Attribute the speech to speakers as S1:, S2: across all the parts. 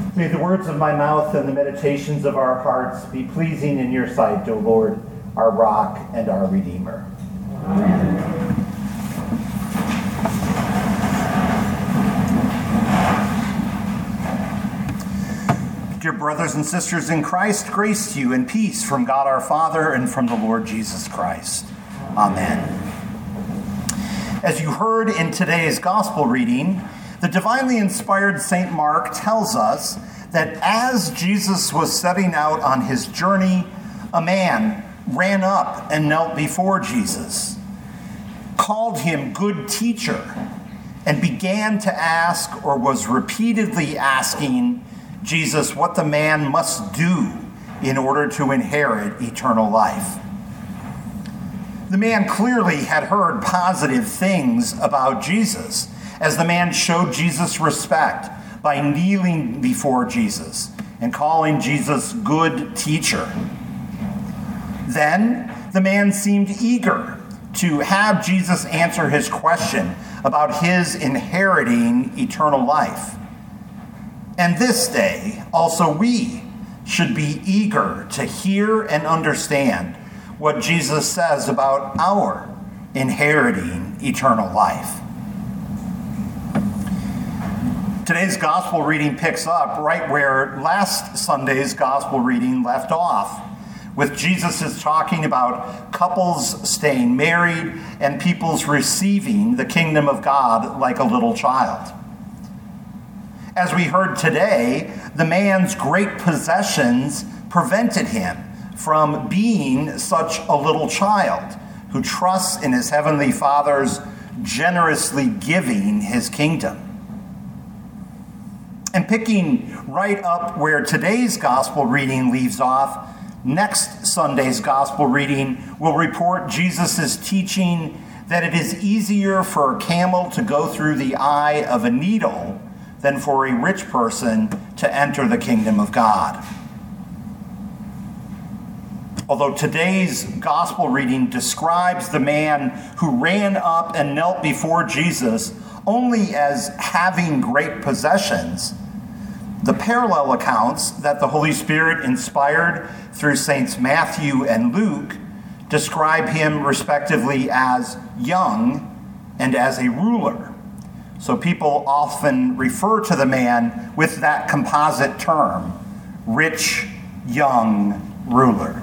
S1: May the words of my mouth and the meditations of our hearts be pleasing in your sight, O Lord, our rock and our Redeemer. Amen. Dear brothers and sisters in Christ, grace to you and peace from God our Father and from the Lord Jesus Christ. Amen. As you heard in today's gospel reading, the divinely inspired St. Mark tells us that as Jesus was setting out on his journey, a man ran up and knelt before Jesus, called him good teacher, and began to ask, or was repeatedly asking, Jesus what the man must do in order to inherit eternal life. The man clearly had heard positive things about Jesus, as the man showed Jesus respect by kneeling before Jesus and calling Jesus good teacher. Then the man seemed eager to have Jesus answer his question about his inheriting eternal life. And this day, also we should be eager to hear and understand what Jesus says about our inheriting eternal life. Today's gospel reading picks up right where last Sunday's gospel reading left off, with Jesus talking about couples staying married and people's receiving the kingdom of God like a little child. As we heard today, the man's great possessions prevented him from being such a little child who trusts in his heavenly Father's generously giving his kingdom. And picking right up where today's gospel reading leaves off, next Sunday's gospel reading will report Jesus' teaching that it is easier for a camel to go through the eye of a needle than for a rich person to enter the kingdom of God. Although today's gospel reading describes the man who ran up and knelt before Jesus only as having great possessions, the parallel accounts that the Holy Spirit inspired through Saints Matthew and Luke describe him respectively as young and as a ruler. So people often refer to the man with that composite term, rich, young ruler.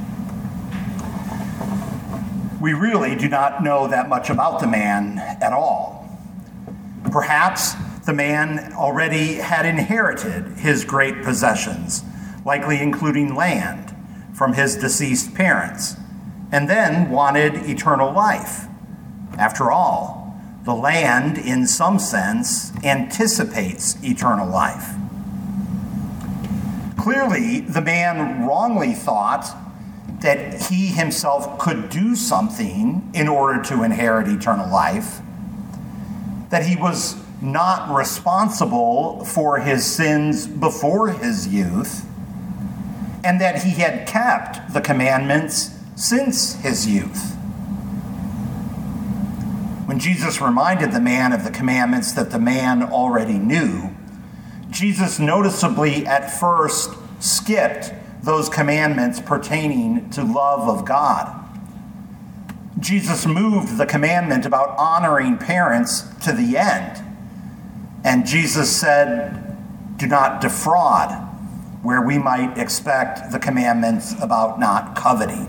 S1: We really do not know that much about the man at all. Perhaps the man already had inherited his great possessions, likely including land, from his deceased parents, and then wanted eternal life. After all, the land, in some sense, anticipates eternal life. Clearly, the man wrongly thought that he himself could do something in order to inherit eternal life, that he was not responsible for his sins before his youth, and that he had kept the commandments since his youth. When Jesus reminded the man of the commandments that the man already knew, Jesus noticeably at first skipped those commandments pertaining to love of God. Jesus moved the commandment about honoring parents to the end. And Jesus said, do not defraud, where we might expect the commandments about not coveting.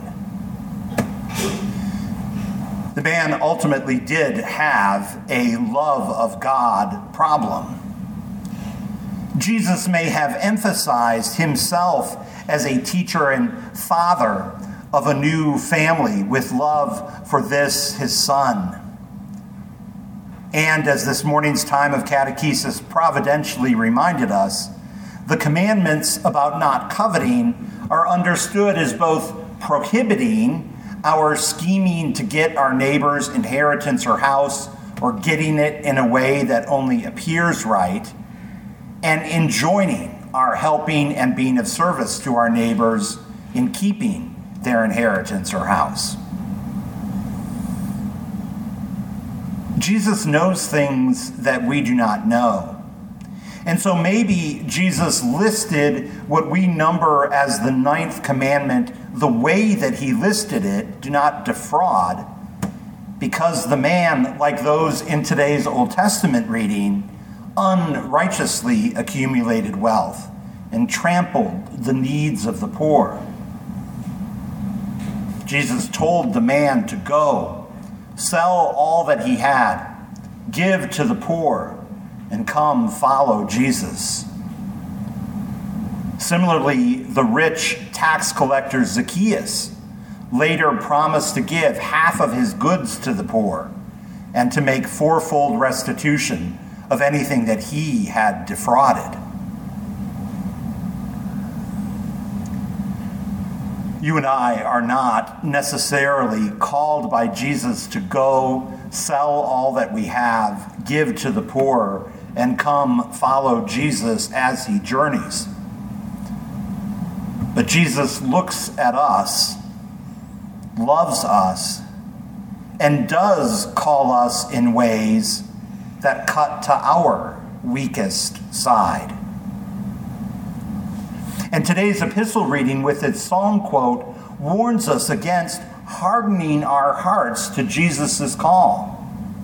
S1: The man ultimately did have a love of God problem. Jesus may have emphasized himself as a teacher and father of a new family with love for this, his son. And as this morning's time of catechesis providentially reminded us, the commandments about not coveting are understood as both prohibiting our scheming to get our neighbor's inheritance or house, or getting it in a way that only appears right, and enjoining our helping and being of service to our neighbors in keeping their inheritance or house. Jesus knows things that we do not know. And so maybe Jesus listed what we number as the 9th commandment the way that he listed it, do not defraud, because the man, like those in today's Old Testament reading, unrighteously accumulated wealth and trampled the needs of the poor. Jesus told the man to go, sell all that he had, give to the poor, and come follow Jesus. Similarly, the rich tax collector Zacchaeus later promised to give half of his goods to the poor and to make fourfold restitution of anything that he had defrauded. You and I are not necessarily called by Jesus to go, sell all that we have, give to the poor, and come follow Jesus as he journeys. But Jesus looks at us, loves us, and does call us in ways that cut to our weakest side. And today's epistle reading with its psalm quote warns us against hardening our hearts to Jesus' call.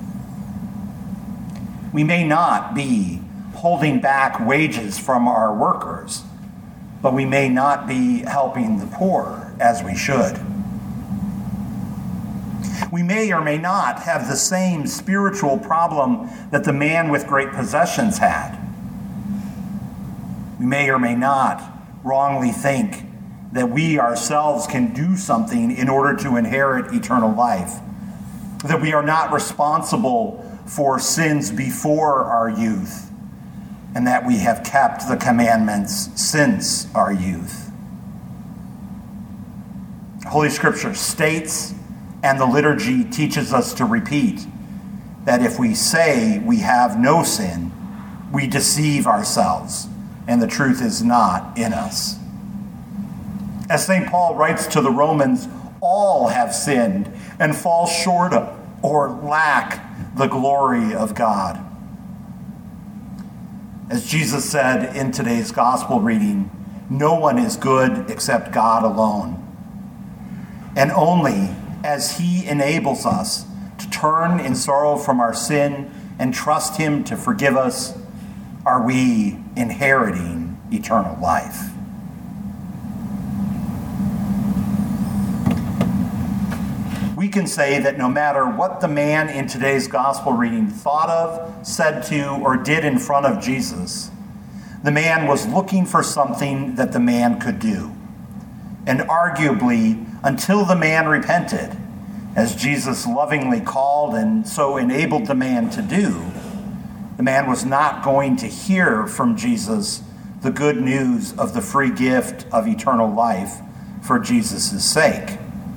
S1: We may not be holding back wages from our workers, but we may not be helping the poor as we should. We may or may not have the same spiritual problem that the man with great possessions had. We may or may not wrongly think that we ourselves can do something in order to inherit eternal life, that we are not responsible for sins before our youth, and that we have kept the commandments since our youth. Holy Scripture states, and the liturgy teaches us to repeat, that if we say we have no sin, we deceive ourselves, and the truth is not in us. As St. Paul writes to the Romans, all have sinned and fall short of or lack the glory of God. As Jesus said in today's gospel reading, no one is good except God alone. And only as he enables us to turn in sorrow from our sin and trust him to forgive us, are we inheriting eternal life. We can say that no matter what the man in today's gospel reading thought of, said to, or did in front of Jesus, the man was looking for something that the man could do. And arguably, until the man repented, as Jesus lovingly called and so enabled the man to do, the man was not going to hear from Jesus the good news of the free gift of eternal life for Jesus' sake.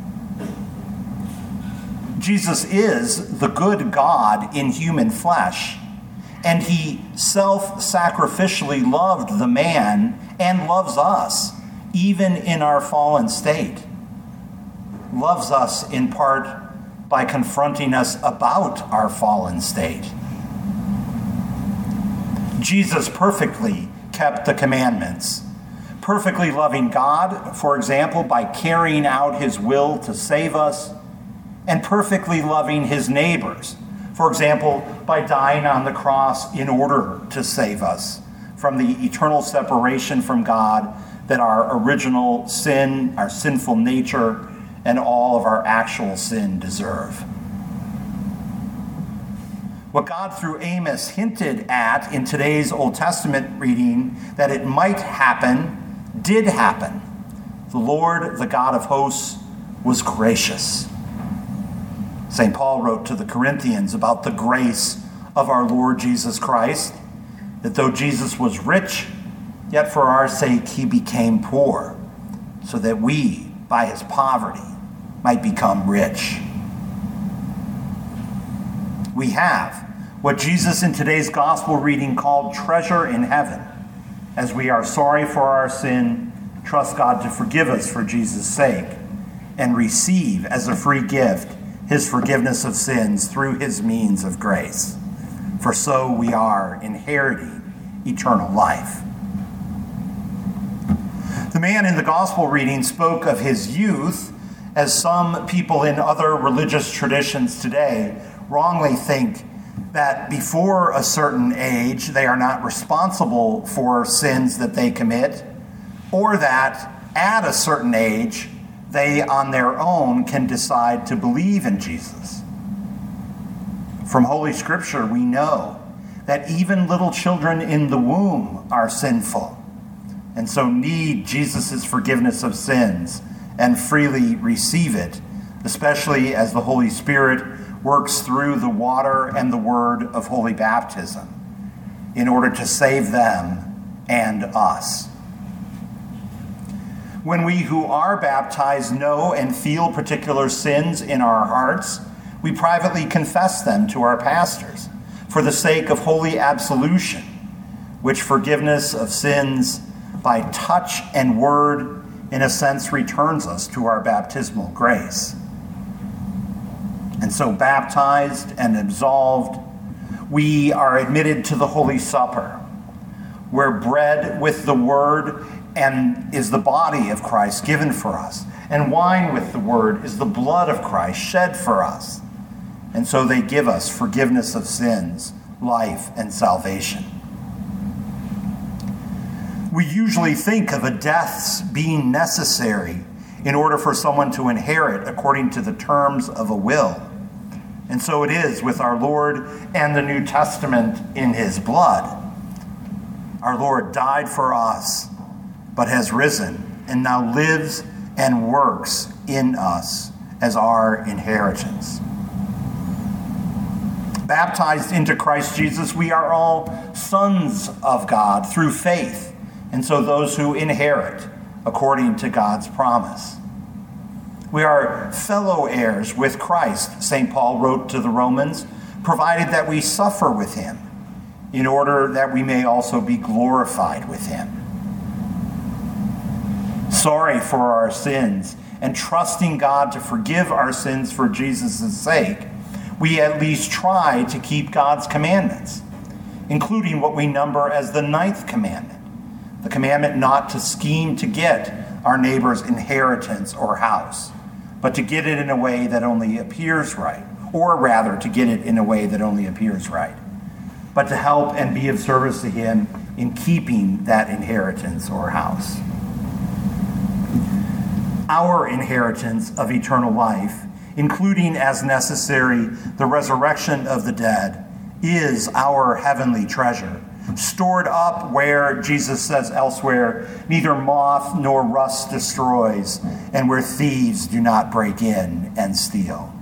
S1: Jesus is the good God in human flesh, and he self-sacrificially loved the man and loves us, even in our fallen state. Loves us in part by confronting us about our fallen state. Jesus perfectly kept the commandments, perfectly loving God, for example, by carrying out his will to save us, and perfectly loving his neighbors, for example, by dying on the cross in order to save us from the eternal separation from God that our original sin, our sinful nature, and all of our actual sin deserve. What God through Amos hinted at in today's Old Testament reading that it might happen, did happen. The Lord, the God of hosts, was gracious. St. Paul wrote to the Corinthians about the grace of our Lord Jesus Christ, that though Jesus was rich, yet for our sake he became poor, so that we, by his poverty, might become rich. We have what Jesus in today's gospel reading called treasure in heaven, as we are sorry for our sin, trust God to forgive us for Jesus' sake, and receive as a free gift his forgiveness of sins through his means of grace. For so we are inheriting eternal life. The man in the gospel reading spoke of his youth, as some people in other religious traditions today wrongly think that before a certain age they are not responsible for sins that they commit, or that at a certain age they on their own can decide to believe in Jesus. From Holy Scripture we know that even little children in the womb are sinful, and so need Jesus' forgiveness of sins and freely receive it, especially as the Holy Spirit works through the water and the word of holy baptism in order to save them and us. When we who are baptized know and feel particular sins in our hearts, we privately confess them to our pastors for the sake of holy absolution, which forgiveness of sins by touch and word in a sense returns us to our baptismal grace. And so baptized and absolved, we are admitted to the Holy Supper, where bread with the word and is the body of Christ given for us, and wine with the word is the blood of Christ shed for us. And so they give us forgiveness of sins, life, and salvation. We usually think of a death being necessary in order for someone to inherit according to the terms of a will. And so it is with our Lord and the New Testament in his blood. Our Lord died for us, but has risen and now lives and works in us as our inheritance. Baptized into Christ Jesus, we are all sons of God through faith, and so those who inherit according to God's promise. We are fellow heirs with Christ, St. Paul wrote to the Romans, provided that we suffer with him, in order that we may also be glorified with him. Sorry for our sins and trusting God to forgive our sins for Jesus' sake, we at least try to keep God's commandments, including what we number as the 9th commandment, the commandment not to scheme to get our neighbor's inheritance or house, but to get it in a way that only appears right, or rather to get it in a way that only appears right, but to help and be of service to him in keeping that inheritance or house. Our inheritance of eternal life, including as necessary the resurrection of the dead, is our heavenly treasure, stored up where, Jesus says elsewhere, neither moth nor rust destroys, and where thieves do not break in and steal.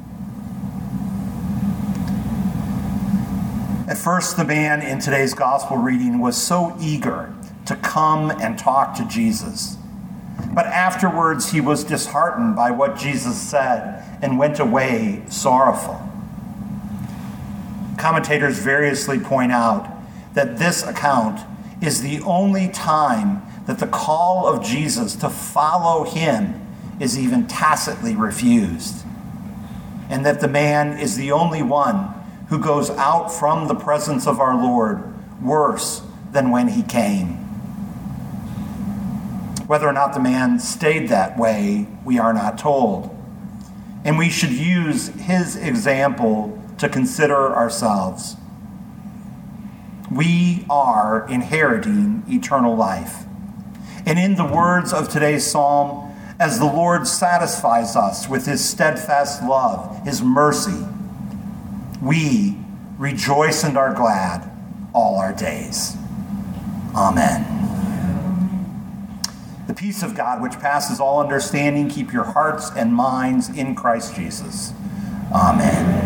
S1: At first, the man in today's gospel reading was so eager to come and talk to Jesus. But afterwards, he was disheartened by what Jesus said and went away sorrowful. Commentators variously point out that this account is the only time that the call of Jesus to follow him is even tacitly refused, and that the man is the only one who goes out from the presence of our Lord worse than when he came. Whether or not the man stayed that way, we are not told. And we should use his example to consider ourselves. We are inheriting eternal life. And in the words of today's psalm, as the Lord satisfies us with his steadfast love, his mercy, we rejoice and are glad all our days. Amen. The peace of God, which passes all understanding, keep your hearts and minds in Christ Jesus. Amen.